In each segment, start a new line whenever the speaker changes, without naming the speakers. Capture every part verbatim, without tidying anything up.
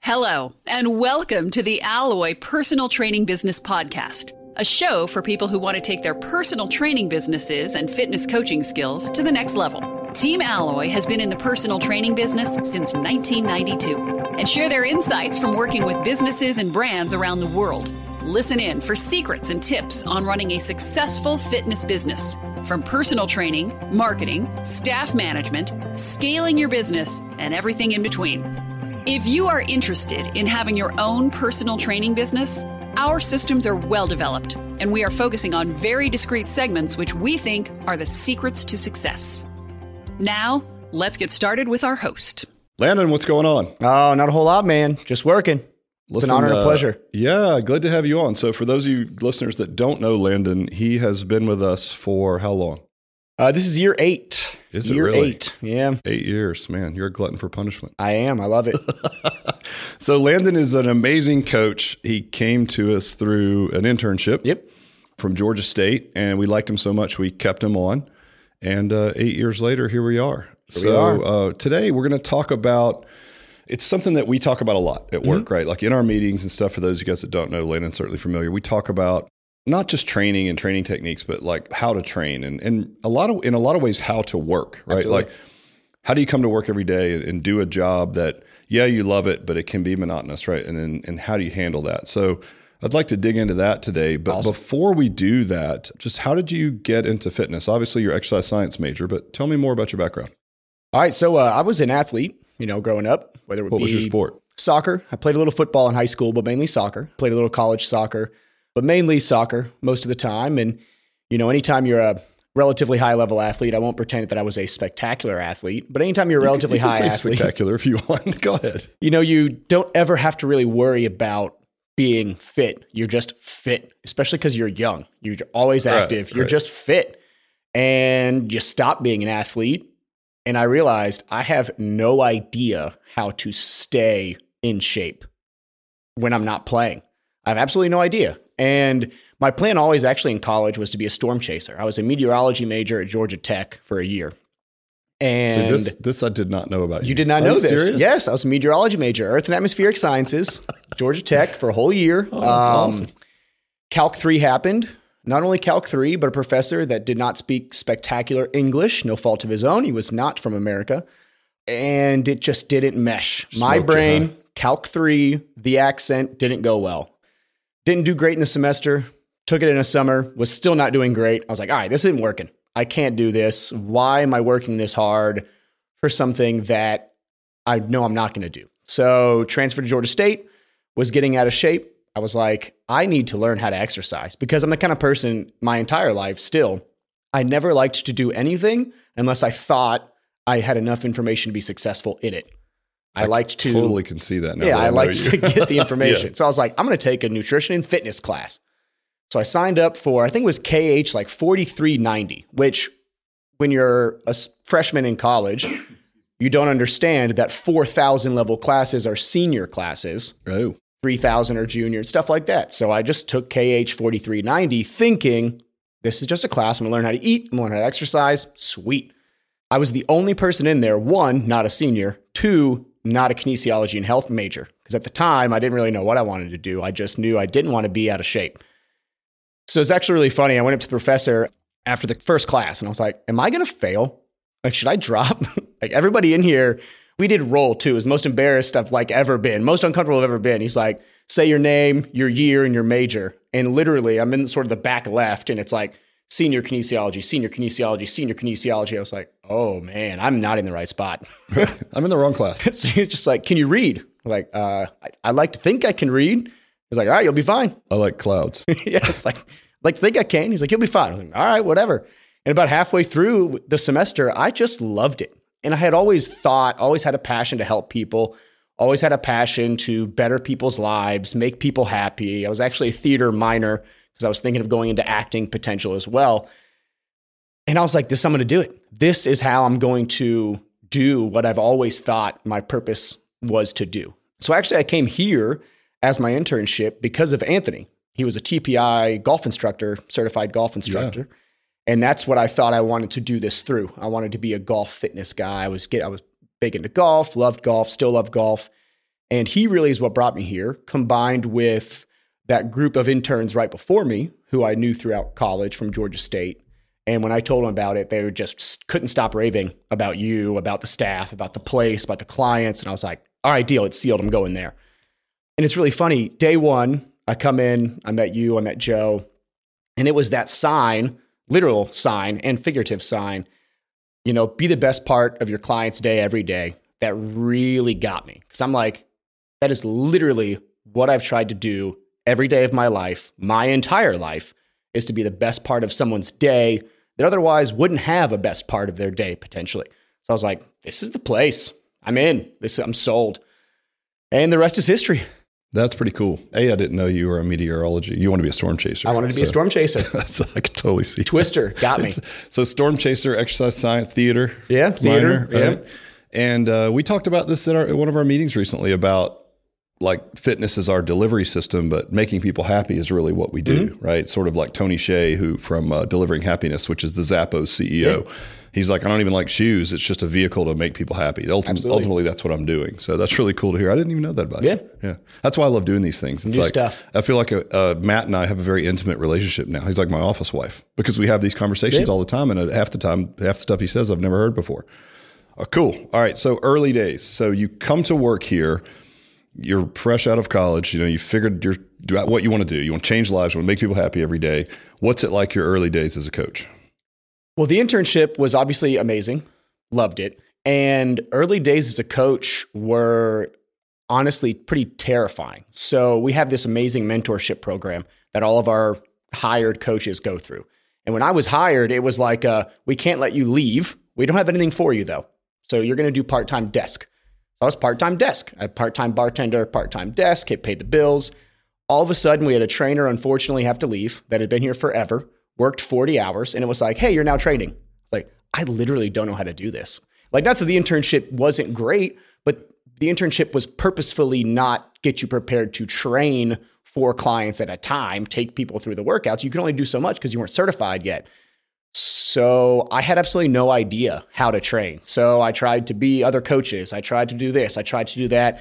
Hello, and welcome to the Alloy Personal Training Business Podcast, a show for people who want to take their personal training businesses and fitness coaching skills to the next level. Team Alloy has been in the personal training business since nineteen ninety-two and share their insights from working with businesses and brands around the world. Listen in for secrets and tips on running a successful fitness business, from personal training, marketing, staff management, scaling your business, and everything in between. If you are interested in having your own personal training business, our systems are well developed, and we are focusing on very discrete segments which we think are the secrets to success. Now, let's get started with our host.
Landon, what's going on?
Oh, not a whole lot, man. Just working. It's
Listen,
an honor and a
uh,
pleasure.
Yeah, glad to have you on. So for those of you listeners that don't know Landon, he has been with us for how long?
Uh, this is year eight.
Is it
year
really?
eight. Yeah.
Eight years. Man, you're a glutton for punishment.
I am. I love it.
So Landon is an amazing coach. He came to us through an internship
Yep.
from Georgia State, and we liked him so much we kept him on. And uh, eight years later, here we are.
Here
so
we are.
Uh, today we're going to talk about, it's something that we talk about a lot at work,
Mm-hmm.
right? Like in our meetings and stuff, for those of you guys that don't know, Landon's certainly familiar. We talk about not just training and training techniques, but like how to train and, and a lot of, in a lot of ways, how to work, right?
Absolutely.
Like how do you come to work every day and, and do a job that, yeah, you love it, but it can be monotonous, right? And then, and how do you handle that? So I'd like to dig into that today. But
Awesome.
before we do that, just how did you get into fitness? Obviously, you're exercise science major, but tell me more about your background.
All right. So uh, I was an athlete, you know, growing up, whether it would
What
be
was your sport?
soccer. I played a little football in high school, but mainly soccer. Played a little college soccer, but mainly soccer most of the time. And, you know, anytime you're a relatively high level athlete, I won't pretend that I was a spectacular athlete, but anytime you're a relatively
you can, you
high
can say
athlete,
spectacular if you want. Go ahead.
you know, you don't ever have to really worry about being fit. You're just fit, especially because you're young. You're always
Right,
active. You're
right.
just fit. And you stop being an athlete. And I realized I have no idea how to stay in shape when I'm not playing. I have absolutely no idea. And my plan always actually in college was to be a storm chaser. I was a meteorology major at Georgia Tech for a year. And
So this, this I did not know about you.
you did not
Are
know
you
this.
serious?
Yes, I was a meteorology major, Earth and Atmospheric Sciences, Georgia Tech for a whole year.
Oh, that's awesome.
Calc three happened. Not only Calc three, but a professor that did not speak spectacular English, no fault of his own. He was not from America. And it just didn't mesh. My
Smoked you,
brain,
huh?
Calc three, the accent didn't go well. Didn't do great in the semester. Took it in a summer, was still not doing great. I was like, all right, this isn't working. I can't do this. Why am I working this hard for something that I know I'm not going to do? So transferred to Georgia State, was getting out of shape. I was like, I need to learn how to exercise because I'm the kind of person my entire life still, I never liked to do anything unless I thought I had enough information to be successful in it. I, liked to
Totally can see that now.
yeah,
that
I
know
liked
you.
to get the information.
Yeah.
So I was like, I'm going to take a nutrition and fitness class. So I signed up for, I think it was K H like forty-three ninety, which when you're a s- freshman in college, you don't understand that four thousand level classes are senior classes,
Oh,
three thousand are junior, stuff like that. So I just took K H forty-three ninety thinking this is just a class. I'm going to learn how to eat. I'm going to learn how to exercise. Sweet. I was the only person in there, one, not a senior, two, not a kinesiology and health major. Because at the time, I didn't really know what I wanted to do. I just knew I didn't want to be out of shape. So it's actually really funny. I went up to the professor after the first class and I was like, am I going to fail? Like, should I drop? Like everybody in here, we did roll too. It was the most embarrassed I've like ever been, most uncomfortable I've ever been. He's like, say your name, your year, and your major. And literally I'm in sort of the back left and it's like senior kinesiology, senior kinesiology, senior kinesiology. I was like, oh man, I'm not in the right spot.
I'm in the wrong class.
So he's just like, can you read? I'm like, uh, I, I like to think I can read. He's like, all right, you'll be fine.
I like clouds.
Yeah, it's like, like think I can. He's like, you'll be fine. I was like, all right, whatever. And about halfway through the semester, I just loved it. And I had always thought, always had a passion to help people, always had a passion to better people's lives, make people happy. I was actually a theater minor because I was thinking of going into acting potential as well. And I was like, this, I'm going to do it. This is how I'm going to do what I've always thought my purpose was to do. So actually, I came here as my internship because of Anthony. He was a T P I golf instructor, certified golf instructor. Yeah. And that's what I thought I wanted to do this through. I wanted to be a golf fitness guy. I was get, I was big into golf, loved golf, still love golf. And he really is what brought me here, combined with that group of interns right before me, who I knew throughout college from Georgia State. And when I told them about it, they were just couldn't stop raving about you, about the staff, about the place, about the clients. And I was like, all right, deal, it's sealed. I'm going there. And it's really funny. Day one, I come in, I met you, I met Joe, and it was that sign, literal sign and figurative sign, you know, be the best part of your client's day every day. That really got me. Because I'm like, that is literally what I've tried to do every day of my life, my entire life, is to be the best part of someone's day that otherwise wouldn't have a best part of their day potentially. So I was like, this is the place. I'm in. This I'm sold. And the rest is history.
That's pretty cool. A, I didn't know you were a meteorology. You want to be a storm chaser.
I wanted to be so, a storm chaser.
That's, I could totally see.
Twister
that.
got me.
It's, so storm chaser, exercise science, theater.
Yeah, theater.
Minor, right?
Yeah.
And uh, we talked about this at, our, at one of our meetings recently about like fitness is our delivery system, but making people happy is really what we do, mm-hmm. right? Sort of like Tony Hsieh, who from uh, Delivering Happiness, which is the Zappos C E O. Yeah. He's like, I don't even like shoes. It's just a vehicle to make people happy. Ultimately, ultimately, that's what I'm doing. So that's really cool to hear. I didn't even know that about
yeah.
you. Yeah. That's why I love doing these things. It's
New
like,
stuff.
I feel like a, uh, Matt and I have a very intimate relationship now. He's like my office wife because we have these conversations yeah. all the time. And half the time, half the stuff he says I've never heard before. Oh, cool. All right. So early days. So you come to work here. You're fresh out of college. You know, you figured you're what you want to do. You want to change lives. You want to make people happy every day. What's it like your early days as a coach?
Well, the internship was obviously amazing. Loved it. And early days as a coach were honestly pretty terrifying. So we have this amazing mentorship program that all of our hired coaches go through. And when I was hired, it was like, uh, we can't let you leave. We don't have anything for you though. So you're going to do part-time desk. So I was part-time desk. I had part-time bartender, part-time desk, it paid the bills. All of a sudden, we had a trainer unfortunately have to leave that had been here forever, worked forty hours, and it was like, hey, you're now training. It's like, I literally don't know how to do this. Like, not that the internship wasn't great, but the internship was purposefully not get you prepared to train four clients at a time, take people through the workouts. You can only do so much because you weren't certified yet. So I had absolutely no idea how to train. So I tried to be other coaches. I tried to do this. I tried to do that.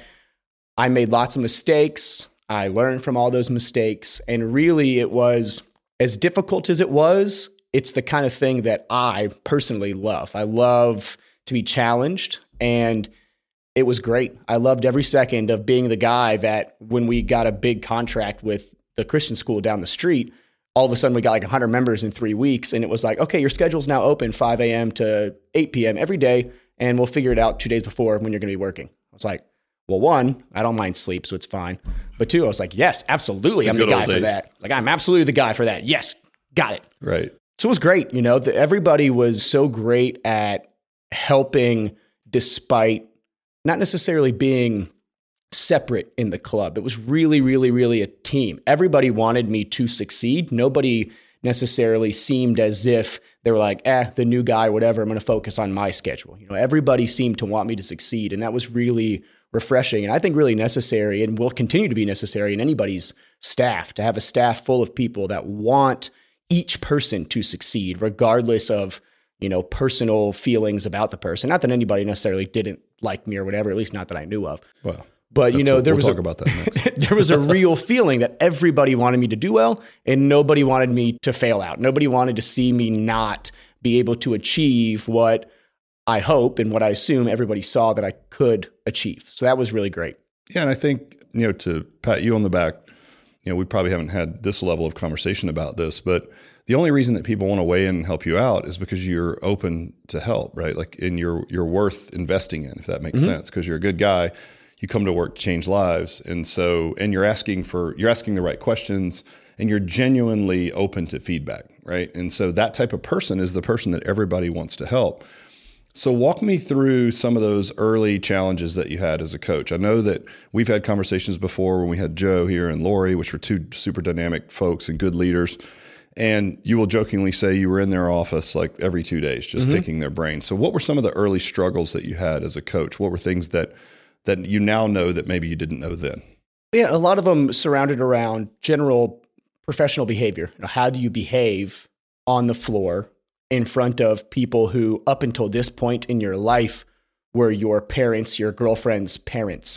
I made lots of mistakes. I learned from all those mistakes. And really, it was as difficult as it was. It's the kind of thing that I personally love. I love to be challenged. And it was great. I loved every second of being the guy that when we got a big contract with the Christian school down the street, all of a sudden we got like one hundred members in three weeks. And it was like, okay, your schedule's now open five a.m. to eight p.m. every day. And we'll figure it out two days before when you're going to be working. I was like, well, one, I don't mind sleep, so it's fine. But two, I was like, yes, absolutely. I'm the guy for that. Like, I'm absolutely the guy for that. Yes, got it.
Right.
So it was great. You know, the, everybody was so great at helping despite not necessarily being separate in the club. It was really, really, really a team. Everybody wanted me to succeed. Nobody necessarily seemed as if they were like, eh, the new guy, whatever, I'm going to focus on my schedule. You know, everybody seemed to want me to succeed. And that was really refreshing and I think really necessary and will continue to be necessary in anybody's staff, to have a staff full of people that want each person to succeed, regardless of, you know, personal feelings about the person. Not that anybody necessarily didn't like me or whatever, at least not that I knew of.
Well,
But, you know,
what,
there
we'll
was
talk
a,
about that next.
there was a real feeling that everybody wanted me to do well and nobody wanted me to fail out. Nobody wanted to see me not be able to achieve what I hope and what I assume everybody saw that I could achieve. So that was really great.
Yeah. And I think, you know, to pat you on the back, you know, we probably haven't had this level of conversation about this, but the only reason that people want to weigh in and help you out is because you're open to help, right? Like, and you're, you're worth investing in, if that makes mm-hmm. sense, because you're a good guy. You come to work to change lives. And so, and you're asking for, you're asking the right questions and you're genuinely open to feedback, right? And so that type of person is the person that everybody wants to help. So walk me through some of those early challenges that you had as a coach. I know that we've had conversations before when we had Joe here and Lori, which were two super dynamic folks and good leaders. And you will jokingly say you were in their office like every two days, just mm-hmm. picking their brain. So what were some of the early struggles that you had as a coach? What were things that that you now know that maybe you didn't know then?
Yeah, a lot of them surrounded around general professional behavior. You know, how do you behave on the floor in front of people who up until this point in your life were your parents, your girlfriend's parents,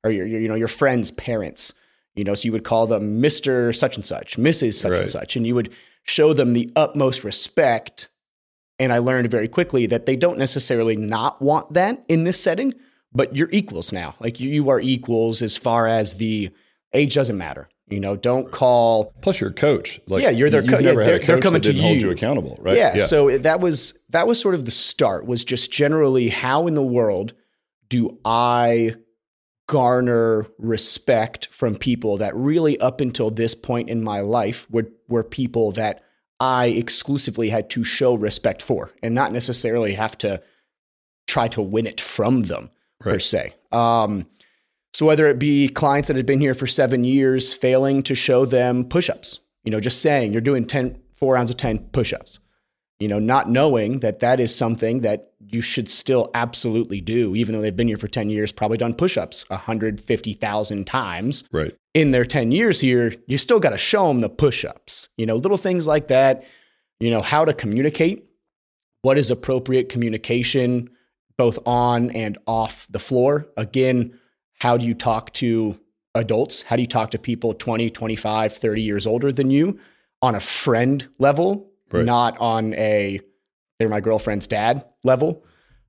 or your, your you know your friends' parents. You know, so you would call them Mister Such and Such, Missus Such
right.
and Such, and you would show them the utmost respect. And I learned very quickly that they don't necessarily not want that in this setting, but you're equals now. Like you, you are equals as far as the age doesn't matter. You know, don't call.
Plus, you're a coach. Like,
yeah, you're their
you've
coach.
never
Yeah,
had
they're,
a coach
they're coming
that didn't
to you.
hold you accountable, right?
Yeah, yeah. So that was that was sort of the start. Was just generally how in the world do I garner respect from people that really up until this point in my life were, were people that I exclusively had to show respect for and not necessarily have to try to win it from them right. per se. Um, so whether it be clients that had been here for seven years, failing to show them push-ups, you know, just saying you're doing ten, four rounds of ten push-ups, you know, not knowing that that is something that you should still absolutely do, even though they've been here for ten years, probably done push-ups one hundred fifty thousand times.
Right.
In their ten years here, you still got to show them the push-ups, you know, little things like that, you know, how to communicate, what is appropriate communication, both on and off the floor. Again, how do you talk to adults? How do you talk to people twenty, twenty-five, thirty years older than you on a friend level? Right. Not on a, they're my girlfriend's dad level.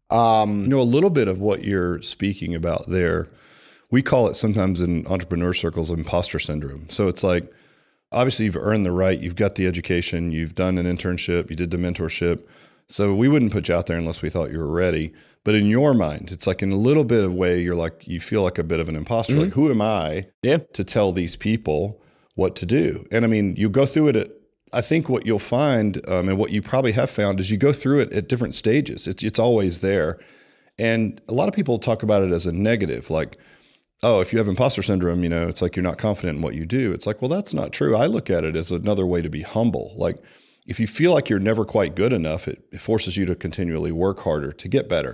Um,
you know, a little bit of what you're speaking about there, we call it sometimes in entrepreneur circles, imposter syndrome. So it's like, obviously you've earned the right, you've got the education, you've done an internship, you did the mentorship. So we wouldn't put you out there unless we thought you were ready. But in your mind, it's like in a little bit of way, you're like, you feel like a bit of an imposter. Mm-hmm. Like, who am I
yeah.
to tell these people what to do? And I mean, you go through it at, I think what you'll find, um, and what you probably have found, is you go through it at different stages. It's it's always there. And a lot of people talk about it as a negative, like, oh, if you have imposter syndrome, you know, it's like you're not confident in what you do. It's like, well, that's not true. I look at it as another way to be humble. Like, if you feel like you're never quite good enough, it, it forces you to continually work harder to get better.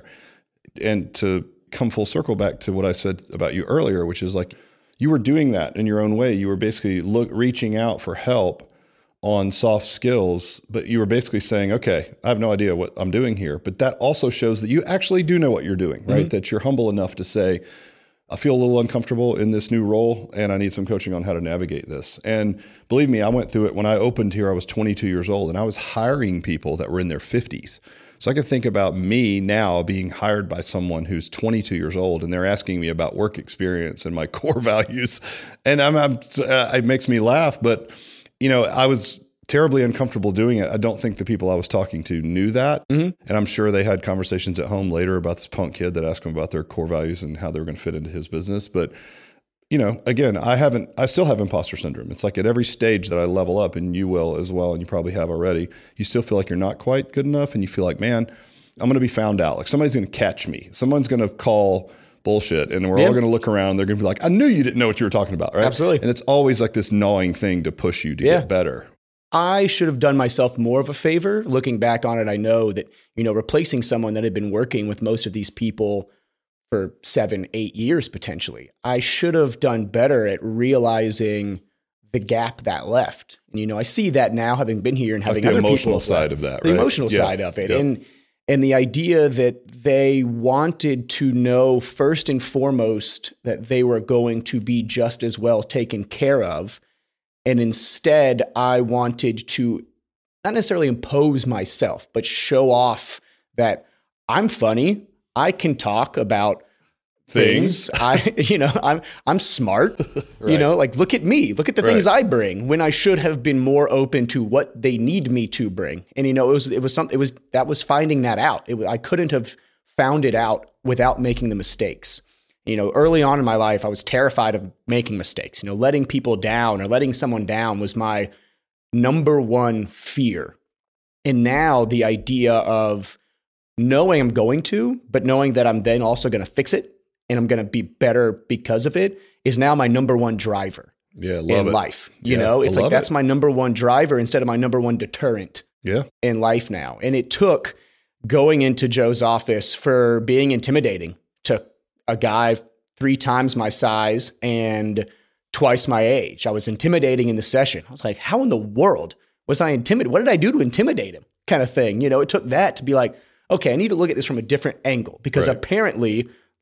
And to come full circle back to what I said about you earlier, which is like, you were doing that in your own way. You were basically look, reaching out for help on soft skills, but you were basically saying, okay, I have no idea what I'm doing here. But that also shows that you actually do know what you're doing, right? Mm-hmm. That you're humble enough to say, I feel a little uncomfortable in this new role and I need some coaching on how to navigate this. And believe me, I went through it when I opened here. I was twenty-two years old and I was hiring people that were in their fifties. So I could think about me now being hired by someone who's twenty-two years old and they're asking me about work experience and my core values. And I'm, I'm uh, it makes me laugh, but you know, I was terribly uncomfortable doing it. I don't think the people I was talking to knew that. Mm-hmm. And I'm sure they had conversations at home later about this punk kid that asked them about their core values and how they were going to fit into his business. But, you know, again, I haven't, I still have imposter syndrome. It's like at every stage that I level up, and you will as well, and you probably have already, you still feel like you're not quite good enough. And you feel like, man, I'm going to be found out. Like somebody's going to catch me. Someone's going to call bullshit, and we're yep. all going to look around. They're going to be like, I knew you didn't know what you were talking about, right?
Absolutely.
And it's always like this gnawing thing to push you to yeah. get better.
I should have done myself more of a favor. Looking back on it, I know that, you know, replacing someone that had been working with most of these people for seven, eight years potentially, I should have done better at realizing the gap that left. And, you know, I see that now, having been here and having
like the
other
emotional
people
side of that,
the
right?
emotional
yeah.
side of it.
Yeah.
And And the idea that they wanted to know first and foremost that they were going to be just as well taken care of. And instead, I wanted to not necessarily impose myself, but show off that I'm funny. I can talk about things. things. I, you know, I'm I'm smart. Right. You know, like look at me. Look at the right. things I bring. When I should have been more open to what they need me to bring. And you know, it was it was something. It was that was finding that out. It was, I couldn't have found it out without making the mistakes. You know, early on in my life, I was terrified of making mistakes. You know, letting people down or letting someone down was my number one fear. And now the idea of knowing I'm going to, but knowing that I'm then also going to fix it and I'm going to be better because of it is now my number one driver
yeah, love
in
it.
life. You
yeah,
know, it's
I
like that's
it.
my number one driver instead of my number one deterrent
yeah.
in life now. And it took going into Joe's office for being intimidating to a guy three times my size and twice my age. I was intimidating in the session. I was like, how in the world was I intimidated? What did I do to intimidate him? Kind of thing. You know, it took that to be like, okay, I need to look at this from a different angle because
right.
apparently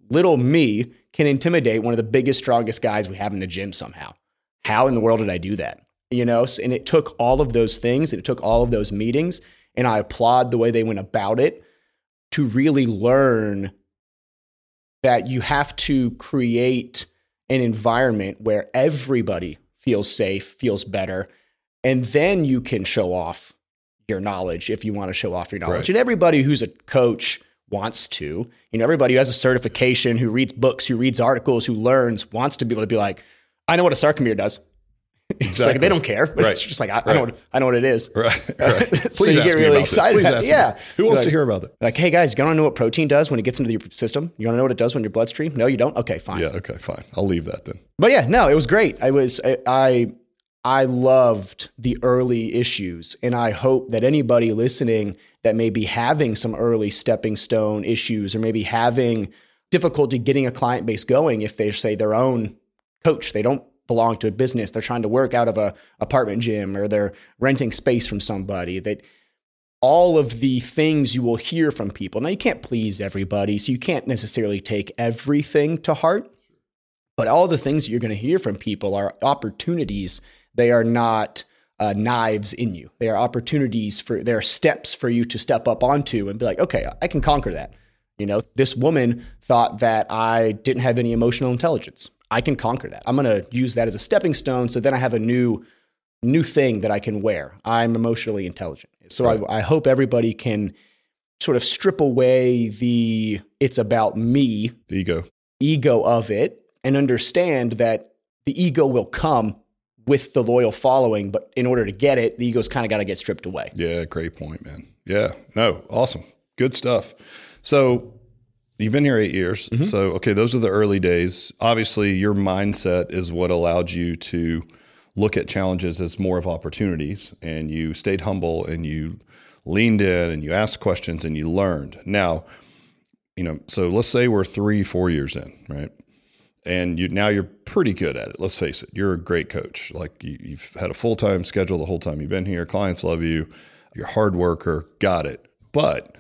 little me can intimidate one of the biggest, strongest guys we have in the gym somehow. How in the world did I do that? You know, and it took all of those things, and it took all of those meetings, and I applaud the way they went about it to really learn that you have to create an environment where everybody feels safe, feels better, and then you can show off your knowledge if you want to show off your knowledge. Right. And everybody who's a coach wants to. You know, everybody who has a certification, who reads books, who reads articles, who learns, wants to be able to be like, I know what a sarcomere does. It's exactly. like they don't care, but right. it's just like I, right. I know what I know what it is.
Right. right.
Please so you
ask
get
me
really
about
excited.
This. Please ask
yeah.
Me. Who wants
like,
to hear about that?
Like, hey guys, you want to know what protein does when it gets into your system? You want to know what it does when your bloodstream? No, you don't. Okay, fine.
Yeah. Okay, fine. I'll leave that then.
But yeah, no, it was great. I was I I, I loved the early issues, and I hope that anybody listening that may be having some early stepping stone issues, or maybe having difficulty getting a client base going, if they say their own coach, they don't belong to a business, they're trying to work out of a apartment gym, or they're renting space from somebody, that all of the things you will hear from people. Now, you can't please everybody, so you can't necessarily take everything to heart, but all the things that you're going to hear from people are opportunities. They are not uh, knives in you. They are opportunities for, they are steps for you to step up onto and be like, okay, I can conquer that. You know, this woman thought that I didn't have any emotional intelligence. I can conquer that. I'm going to use that as a stepping stone. So then I have a new, new thing that I can wear. I'm emotionally intelligent. So right. I, I hope everybody can sort of strip away the, it's about me,
the ego,
ego of it, and understand that the ego will come with the loyal following. But in order to get it, the ego's kind of got to get stripped away.
Yeah. Great point, man. Yeah. No, awesome. Good stuff. So you've been here eight years. Mm-hmm. So, okay, those are the early days. Obviously, your mindset is what allowed you to look at challenges as more of opportunities, and you stayed humble and you leaned in and you asked questions and you learned. Now, you know, so let's say we're three, four years in, right? And you now you're pretty good at it. Let's face it. You're a great coach. Like you, you've had a full-time schedule the whole time you've been here. Clients love you. You're a hard worker. Got it. But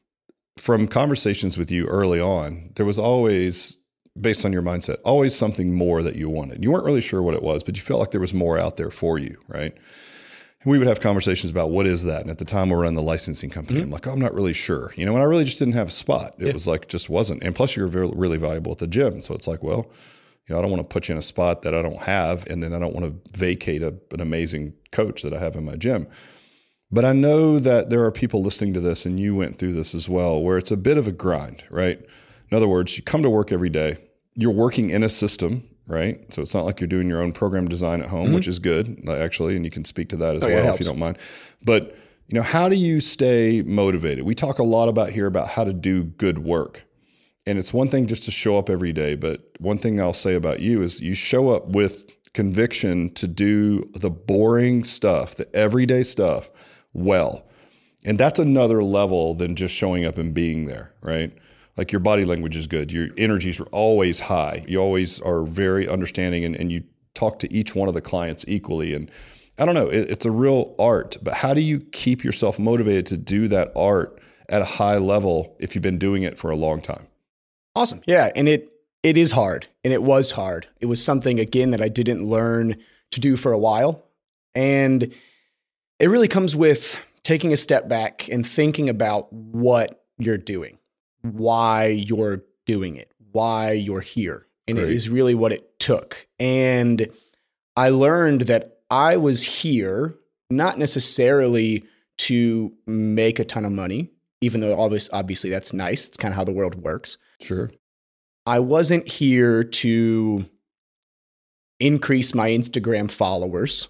from conversations with you early on, there was always, based on your mindset, always something more that you wanted. You weren't really sure what it was, but you felt like there was more out there for you, right? And we would have conversations about what is that? And at the time we were running the licensing company. Mm-hmm. I'm like, oh, I'm not really sure. You know, and I really just didn't have a spot. It yeah. was like, just wasn't. And plus you're very, really valuable at the gym. So it's like, well, you know, I don't want to put you in a spot that I don't have. And then I don't want to vacate a, an amazing coach that I have in my gym. But I know that there are people listening to this, and you went through this as well, where it's a bit of a grind, right? In other words, you come to work every day, you're working in a system, right? So it's not like you're doing your own program design at home, mm-hmm. which is good, actually, and you can speak to that as oh, well yeah, if you don't mind. But, you know, how do you stay motivated? We talk a lot about here about how to do good work. And it's one thing just to show up every day, but one thing I'll say about you is you show up with conviction to do the boring stuff, the everyday stuff, well. And that's another level than just showing up and being there, right? Like your body language is good. Your energies are always high. You always are very understanding, and, and you talk to each one of the clients equally. And I don't know, it, it's a real art, but how do you keep yourself motivated to do that art at a high level if you've been doing it for a long time?
Awesome. Yeah. And it, it is hard, and it was hard. It was something, again, that I didn't learn to do for a while. And it really comes with taking a step back and thinking about what you're doing, why you're doing it, why you're here. And Great. It is really what it took. And I learned that I was here not necessarily to make a ton of money, even though obviously, obviously that's nice. It's kind of how the world works.
Sure.
I wasn't here to increase my Instagram followers.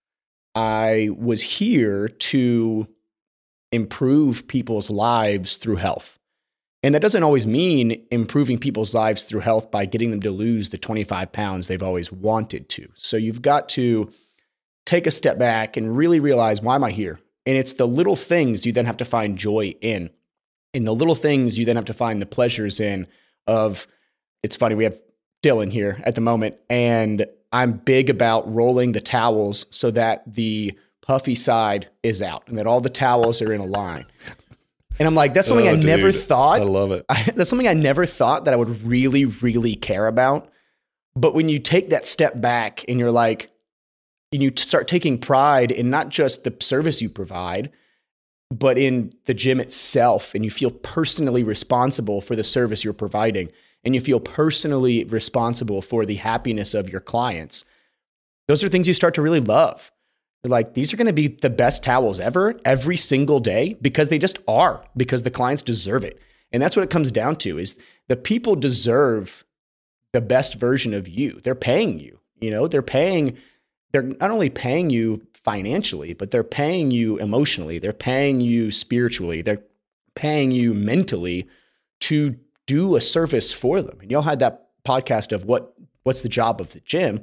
I was here to improve people's lives through health. And that doesn't always mean improving people's lives through health by getting them to lose the twenty-five pounds they've always wanted to. So you've got to take a step back and really realize, why am I here? And it's the little things you then have to find joy in. In the little things you then have to find the pleasures in of, it's funny, we have Dylan here at the moment, and I'm big about rolling the towels so that the puffy side is out and that all the towels are in a line. And I'm like, that's something
oh,
I never
dude.
thought.
I love it.
I, that's something I never thought that I would really, really care about. But when you take that step back and you're like, and you start taking pride in not just the service you provide, but in the gym itself, and you feel personally responsible for the service you're providing, and you feel personally responsible for the happiness of your clients, those are things you start to really love. You're like, these are going to be the best towels ever, every single day, because they just are, because the clients deserve it. And that's what it comes down to, is the people deserve the best version of you. They're paying you, you know, they're paying, they're not only paying you financially, but they're paying you emotionally. They're paying you spiritually. They're paying you mentally to do a service for them. And y'all had that podcast of what, what's the job of the gym,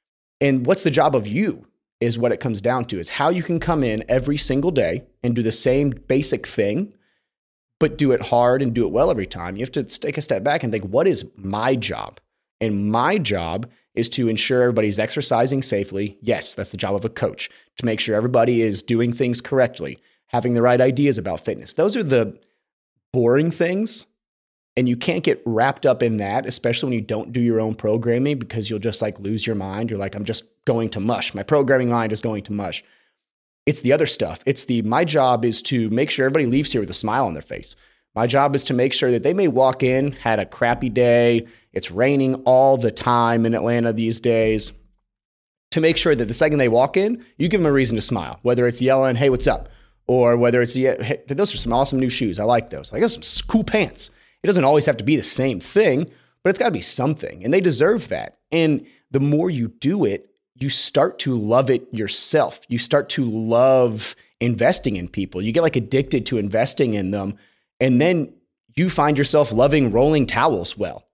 and what's the job of you is what it comes down to, is how you can come in every single day and do the same basic thing, but do it hard and do it well every time. You have to take a step back and think, what is my job? And my job is to ensure everybody's exercising safely. Yes, that's the job of a coach, to make sure everybody is doing things correctly, having the right ideas about fitness. Those are the boring things. And you can't get wrapped up in that, especially when you don't do your own programming, because you'll just like lose your mind. You're like, I'm just going to mush. My programming mind is going to mush. It's the other stuff. It's the, my job is to make sure everybody leaves here with a smile on their face. My job is to make sure that they may walk in, had a crappy day. It's raining all the time in Atlanta these days. To make sure that the second they walk in, you give them a reason to smile, whether it's yelling, hey, what's up? Or whether it's, hey, those are some awesome new shoes. I like those. I got some cool pants. It doesn't always have to be the same thing, but it's got to be something, and they deserve that. And the more you do it, you start to love it yourself. You start to love investing in people. You get like addicted to investing in them, and then you find yourself loving rolling towels well.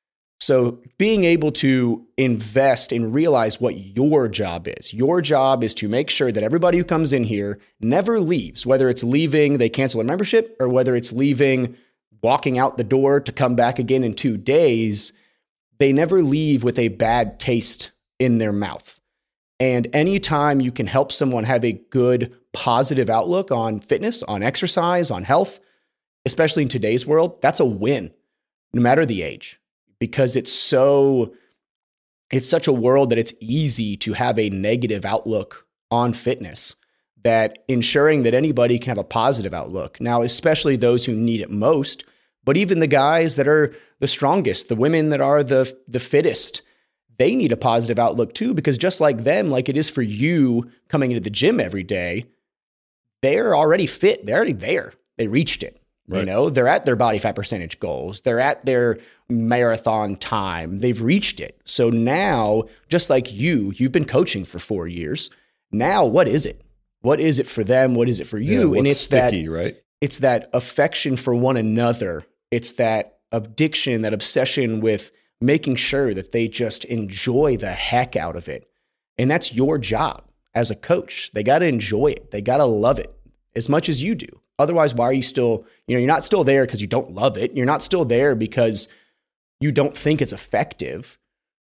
So being able to invest and realize what your job is. Your job is to make sure that everybody who comes in here never leaves, whether it's leaving, they cancel their membership, or whether it's leaving, walking out the door to come back again in two days, they never leave with a bad taste in their mouth. And anytime you can help someone have a good, positive outlook on fitness, on exercise, on health, especially in today's world, that's a win, no matter the age, because it's so, it's such a world that it's easy to have a negative outlook on fitness, that ensuring that anybody can have a positive outlook. Now, especially those who need it most, but even the guys that are the strongest, the women that are the, the fittest, they need a positive outlook too, because just like them, like it is for you coming into the gym every day, they're already fit. They're already there. They reached it. Right. You know, they're at their body fat percentage goals. They're at their marathon time. They've reached it. So now, just like you, you've been coaching for four years. Now, what is it? What is it for them? What is it for you?
Yeah,
and it's
sticky,
that,
right?
It's that affection for one another. It's that addiction, that obsession with making sure that they just enjoy the heck out of it. And that's your job as a coach. They got to enjoy it. They got to love it as much as you do. Otherwise, why are you still, you know, you're not still there because you don't love it. You're not still there because you don't think it's effective.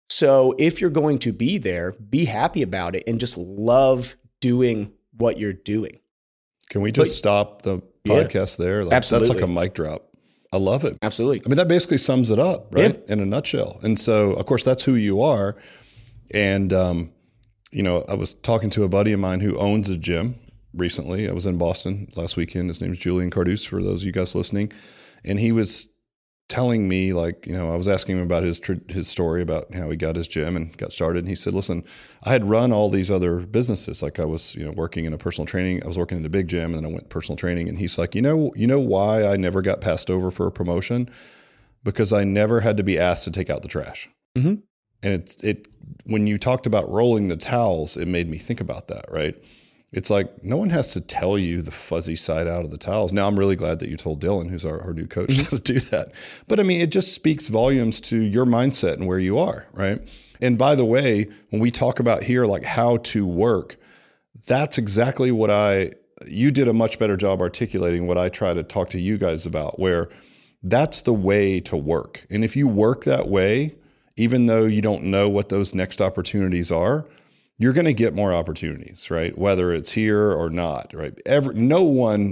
So if you're going to be there, be happy about it and just love doing what you're doing.
Can we just but, stop the podcast yeah, there? Like,
absolutely.
That's like a mic drop. I love it.
Absolutely.
I mean, that basically sums it up, right?
Yeah.
In a nutshell. And so, of course, that's who you are. And, um, you know, I was talking to a buddy of mine who owns a gym recently. I was in Boston last weekend. His name is Julian Cardus, for those of you guys listening. And he was telling me, like, you know, I was asking him about his his story about how he got his gym and got started. And he said, listen, I had run all these other businesses. Like I was, you know, working in a personal training. I was working in a big gym, and then I went personal training. And he's like, you know, you know why I never got passed over for a promotion? Because I never had to be asked to take out the trash. Mm-hmm. And it's, it, when you talked about rolling the towels, it made me think about that, right? It's like, no one has to tell you the fuzzy side out of the towels. Now, I'm really glad that you told Dylan, who's our, our new coach, mm-hmm. to do that. But I mean, it just speaks volumes to your mindset and where you are, right? And by the way, when we talk about here, like how to work, that's exactly what I, you did a much better job articulating what I try to talk to you guys about, where that's the way to work. And if you work that way, even though you don't know what those next opportunities are, you're going to get more opportunities, right? Whether it's here or not, right? Every, no one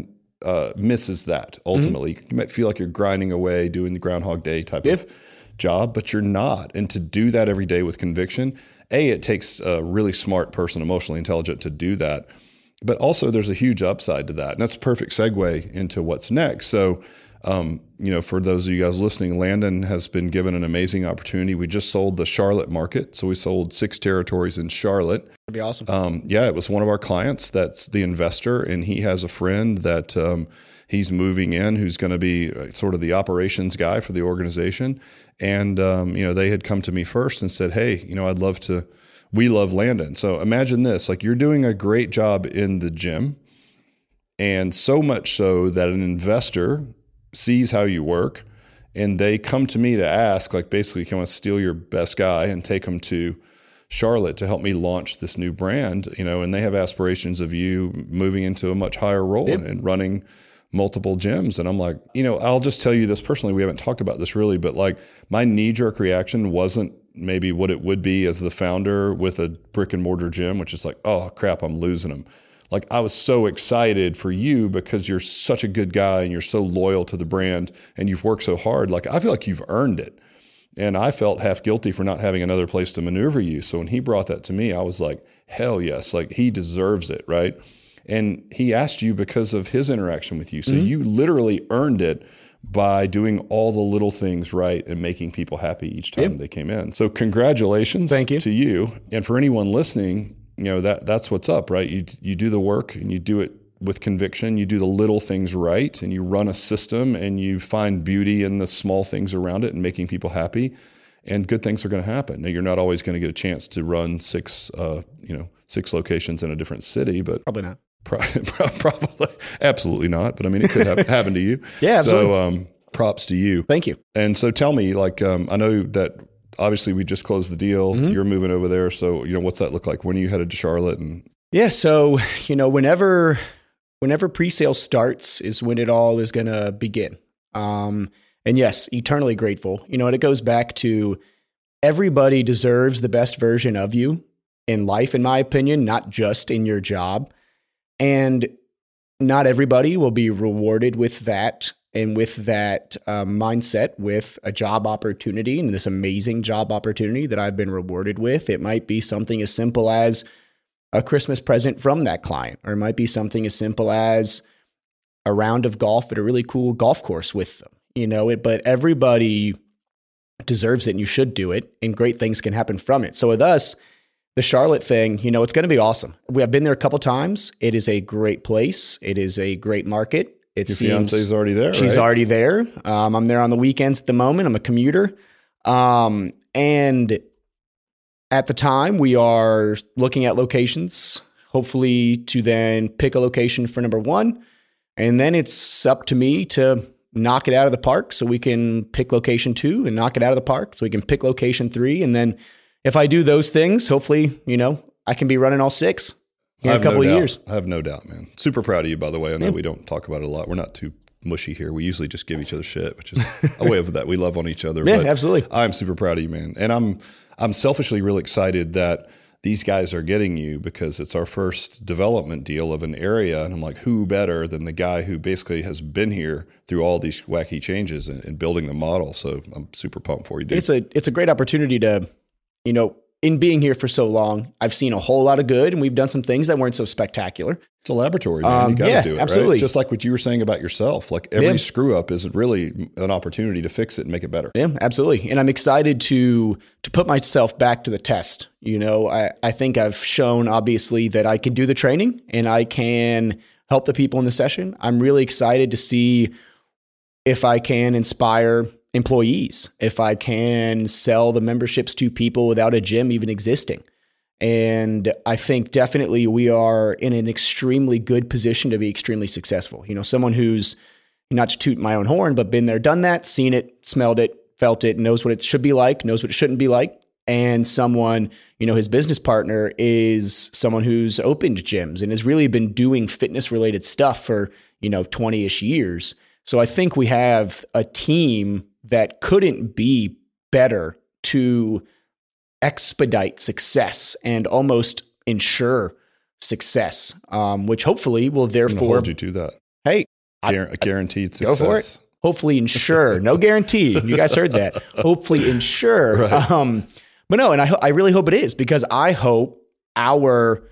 uh, misses that ultimately. Mm-hmm. You might feel like you're grinding away, doing the Groundhog Day type yep. of job, but you're not. And to do that every day with conviction, A, it takes a really smart person, emotionally intelligent to do that. But also there's a huge upside to that. And that's a perfect segue into what's next. So, um, you know, for those of you guys listening, Landon has been given an amazing opportunity. We just sold the Charlotte market. So we sold six territories in Charlotte.
That'd be awesome.
Um, yeah, it was one of our clients that's the investor, and he has a friend that um, he's moving in who's going to be sort of the operations guy for the organization. And, um, you know, they had come to me first and said, hey, you know, I'd love to, we love Landon. So imagine this, like you're doing a great job in the gym, and so much so that an investor sees how you work and they come to me to ask, like, basically, can I steal your best guy and take him to Charlotte to help me launch this new brand, you know, and they have aspirations of you moving into a much higher role yep. and, and running multiple gyms. And I'm like, you know, I'll just tell you this personally, we haven't talked about this really, but like my knee-jerk reaction wasn't maybe what it would be as the founder with a brick and mortar gym, which is like, oh crap, I'm losing them. Like I was so excited for you because you're such a good guy and you're so loyal to the brand and you've worked so hard. Like I feel like you've earned it. And I felt half guilty for not having another place to maneuver you. So when he brought that to me, I was like, hell yes, like he deserves it, right? And he asked you because of his interaction with you. So mm-hmm. you literally earned it by doing all the little things right and making people happy each time yep. they came in. So congratulations
Thank you.
to you. And for anyone listening, you know, that that's what's up, right? You you do the work and you do it with conviction. You do the little things right and you run a system and you find beauty in the small things around it and making people happy, and good things are going to happen. Now, you're not always going to get a chance to run six, uh, you know, six locations in a different city, but
probably not.
Probably, absolutely not. But I mean, it could happen, happen to you.
Yeah. Absolutely.
So, um, props to you.
Thank you.
And so, tell me, like, um, I know that obviously we just closed the deal. Mm-hmm. You're moving over there, so you know, what's that look like? When are you headed to Charlotte? And
yeah, so you know, whenever whenever pre-sale starts is when it all is going to begin. Um, and yes, eternally grateful. You know, and it goes back to everybody deserves the best version of you in life, in my opinion, not just in your job. And not everybody will be rewarded with that and with that um, mindset, with a job opportunity and this amazing job opportunity that I've been rewarded with. It might be something as simple as a Christmas present from that client, or it might be something as simple as a round of golf at a really cool golf course with them. You know, it, but everybody deserves it and you should do it, and great things can happen from it. So with us, the Charlotte thing, you know, it's going to be awesome. We have been there a couple times. It is a great place. It is a great market. It
Your
seems
fiance's already there.
She's
right?
already there. Um, I'm there on the weekends at the moment. I'm a commuter. Um, and at the time, we are looking at locations, hopefully to then pick a location for number one. And then it's up to me to knock it out of the park so we can pick location two, and knock it out of the park so we can pick location three. And then if I do those things, hopefully, you know, I can be running all six in a couple
no
of
doubt.
years.
I have no doubt, man. Super proud of you, by the way. I know
yeah.
we don't talk about it a lot. We're not too mushy here. We usually just give each other shit, which is a way of that. We love on each other.
Yeah,
but
absolutely.
I'm super proud of you, man. And I'm I'm selfishly really excited that these guys are getting you, because it's our first development deal of an area. And I'm like, who better than the guy who basically has been here through all these wacky changes and, and building the model. So I'm super pumped for you, dude.
It's a it's a great opportunity to, you know, in being here for so long, I've seen a whole lot of good, and we've done some things that weren't so spectacular.
It's a laboratory, man.
Um,
you got to
yeah,
do it,
absolutely.
right? Just like what you were saying about yourself. Like every
yeah.
screw up is really an opportunity to fix it and make it better.
Yeah, absolutely. And I'm excited to to put myself back to the test. You know, I, I think I've shown, obviously, that I can do the training and I can help the people in the session. I'm really excited to see if I can inspire employees, if I can sell the memberships to people without a gym even existing. And I think definitely we are in an extremely good position to be extremely successful. You know, someone who's, not to toot my own horn, but been there, done that, seen it, smelled it, felt it, knows what it should be like, knows what it shouldn't be like. And someone, you know, his business partner is someone who's opened gyms and has really been doing fitness related stuff for, you know, twenty-ish years. So I think we have a team that couldn't be better to expedite success and almost ensure success, um, which hopefully will therefore
hold you to that.
Hey,
Guar- guaranteed success.
Go for it. Hopefully ensure. No guarantee. You guys heard that. Hopefully ensure. Right. Um, but no, and I, ho- I really hope it is, because I hope our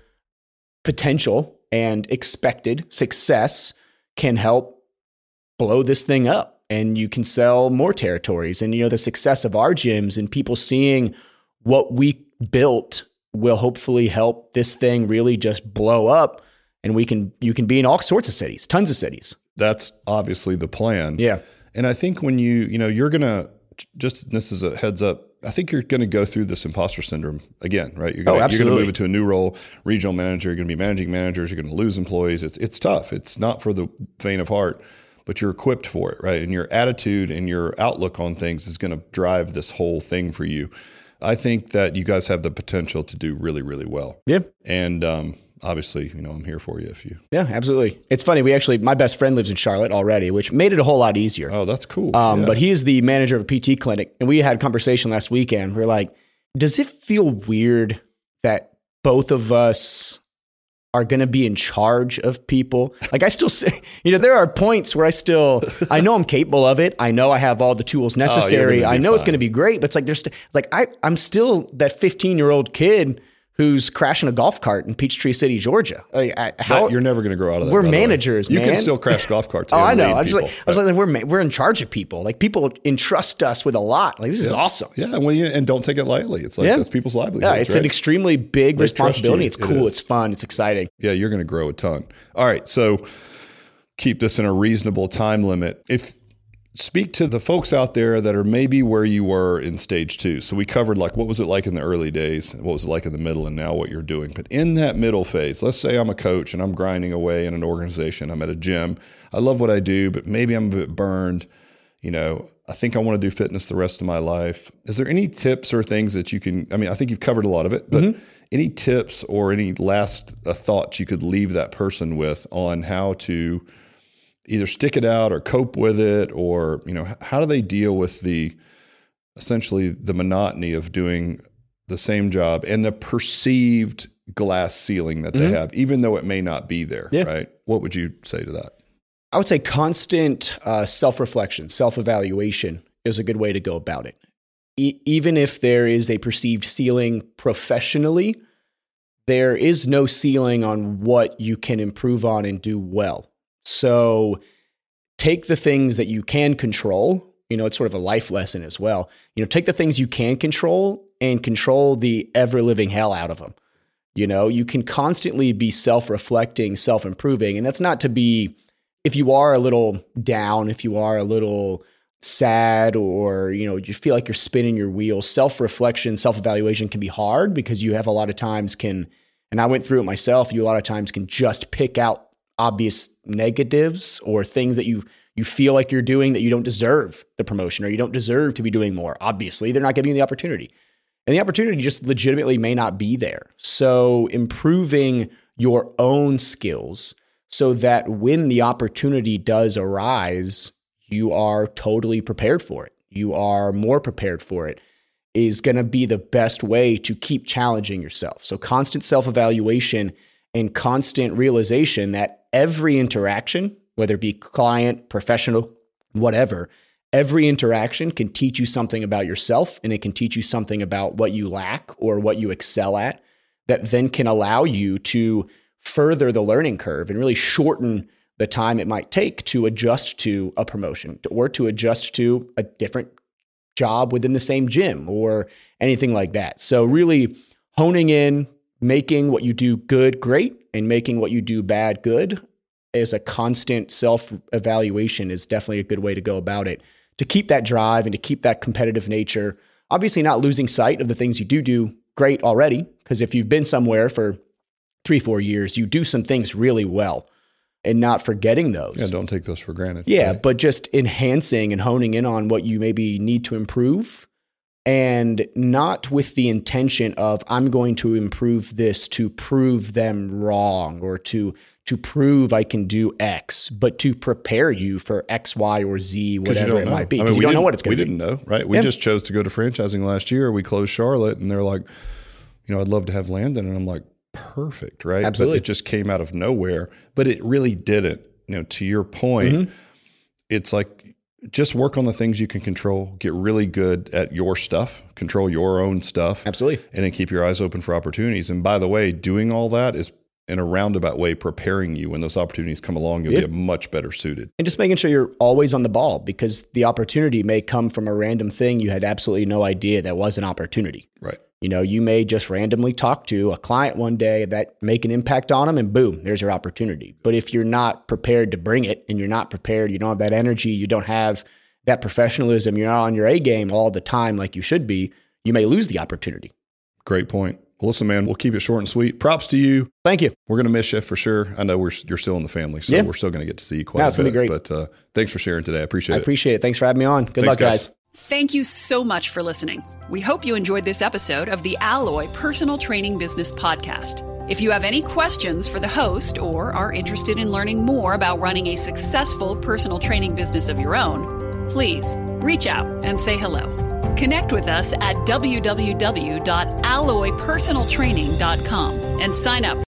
potential and expected success can help blow this thing up, and you can sell more territories. And, you know, the success of our gyms and people seeing what we built will hopefully help this thing really just blow up, and we can, you can be in all sorts of cities, tons of cities.
That's obviously the plan.
Yeah.
And I think when you, you know, you're going to just, this is a heads up, I think you're going to go through this imposter syndrome again, right? You're going
oh,
to, you're going to move into a new role, regional manager. You're going to be managing managers. You're going to lose employees. It's, it's tough. It's not for the faint of heart, but you're equipped for it, right? And your attitude and your outlook on things is going to drive this whole thing for you. I think that you guys have the potential to do really, really well.
Yeah.
And, um, obviously, you know, I'm here for you if you.
Yeah, absolutely. It's funny. We actually, my best friend lives in Charlotte already, which made it a whole lot easier.
Oh, that's cool.
Um,
yeah.
But he is the manager of a P T clinic. And we had a conversation last weekend. We we're like, does it feel weird that both of us are going to be in charge of people? Like I still say, you know, there are points where I still, I know I'm capable of it. I know I have all the tools necessary.
Oh,
I know
fine.
It's going to be great, but it's like, there's st- like, I, I'm still that fifteen year old kid who's crashing a golf cart in Peachtree City, Georgia. Like, I, how,
that, you're never going to grow out of that.
We're managers,
you
man.
can still crash golf carts.
Oh, I know. I was
people,
like, I was like, we're we're in charge of people. Like people entrust us with a lot. Like this
yeah.
is awesome.
Yeah, well, yeah, and don't take it lightly. It's like
yeah.
that's people's livelihoods.
Yeah, it's
right?
an extremely big
They
responsibility. It's
It
cool.
is.
It's fun. It's exciting.
Yeah, you're going to grow a ton. All right, so keep this in a reasonable time limit. If speak to the folks out there that are maybe where you were in stage two. So we covered like what was it like in the early days, what was it like in the middle, and now what you're doing. But in that middle phase, let's say I'm a coach and I'm grinding away in an organization. I'm at a gym. I love what I do, but maybe I'm a bit burned. You know, I think I want to do fitness the rest of my life. Is there any tips or things that you can, I mean, I think you've covered a lot of it, but mm-hmm. any tips or any last uh, thoughts you could leave that person with on how to either stick it out or cope with it, or, you know, how do they deal with the, essentially the monotony of doing the same job and the perceived glass ceiling that they mm-hmm. have, even though it may not be there, yeah. right? What would you say to that?
I would say constant uh, self-reflection, self-evaluation is a good way to go about it. E- even if there is a perceived ceiling professionally, there is no ceiling on what you can improve on and do well. So take the things that you can control. You know, it's sort of a life lesson as well. You know, take the things you can control and control the ever-living hell out of them. You know, you can constantly be self-reflecting, self-improving. And that's not to be, if you are a little down, if you are a little sad, or, you know, you feel like you're spinning your wheels, self-reflection, self-evaluation can be hard because you have a lot of times can, and I went through it myself, you a lot of times can just pick out obvious negatives or things that you you feel like you're doing that you don't deserve the promotion or you don't deserve to be doing more. Obviously, they're not giving you the opportunity. And the opportunity just legitimately may not be there. So improving your own skills so that when the opportunity does arise, you are totally prepared for it. You are more prepared for it is going to be the best way to keep challenging yourself. So constant self-evaluation and constant realization that every interaction, whether it be client, professional, whatever, every interaction can teach you something about yourself, and it can teach you something about what you lack or what you excel at that then can allow you to further the learning curve and really shorten the time it might take to adjust to a promotion or to adjust to a different job within the same gym or anything like that. So really honing in, making what you do good, great, and making what you do bad, good is a constant self-evaluation is definitely a good way to go about it, to keep that drive and to keep that competitive nature. Obviously not losing sight of the things you do do great already, because if you've been somewhere for three, four years, you do some things really well and not forgetting those.
Yeah, don't take those for granted.
Yeah,
right?
But just enhancing and honing in on what you maybe need to improve, and not with the intention of I'm going to improve this to prove them wrong or to to prove I can do X, but to prepare you for X, Y, or Z, whatever it
know.
might be.
I mean,
Because
we
you don't know
didn't-
what it's going
We
to be.
didn't know, right? We
Yeah.
just chose to go to franchising last year. We closed Charlotte, and they're like, you know, I'd love to have Landon. And I'm like, perfect, right?
Absolutely.
But it just came out of nowhere, but it really didn't. you know, to your point,
Mm-hmm.
it's like just work on the things you can control, get really good at your stuff, control your own stuff.
Absolutely.
And then keep your eyes open for opportunities. And by the way, doing all that is in a roundabout way preparing you when those opportunities come along, you'll
Yeah.
be much better suited.
And just making sure you're always on the ball, because the opportunity may come from a random thing you had absolutely no idea that was an opportunity.
Right.
You know, you may just randomly talk to a client one day that make an impact on them, and boom, there's your opportunity. But if you're not prepared to bring it, and you're not prepared, you don't have that energy, you don't have that professionalism, you're not on your A game all the time like you should be, you may lose the opportunity.
Great point. Well, listen, man, we'll keep it short and sweet. Props to you.
Thank you.
We're going to miss you for sure. I know we're you're still in the family, so
Yeah.
we're still going to get to see you quite
No,
a
it's
bit.
gonna be great.
But uh, thanks for sharing today. I appreciate
I
it.
appreciate it. Thanks for having me on. Good
Thanks,
luck,
guys.
guys.
Thank you so much for listening. We hope you enjoyed this episode of the Alloy Personal Training Business Podcast. If you have any questions for the host or are interested in learning more about running a successful personal training business of your own, please reach out and say hello. Connect with us at w w w dot alloy personal training dot com and sign up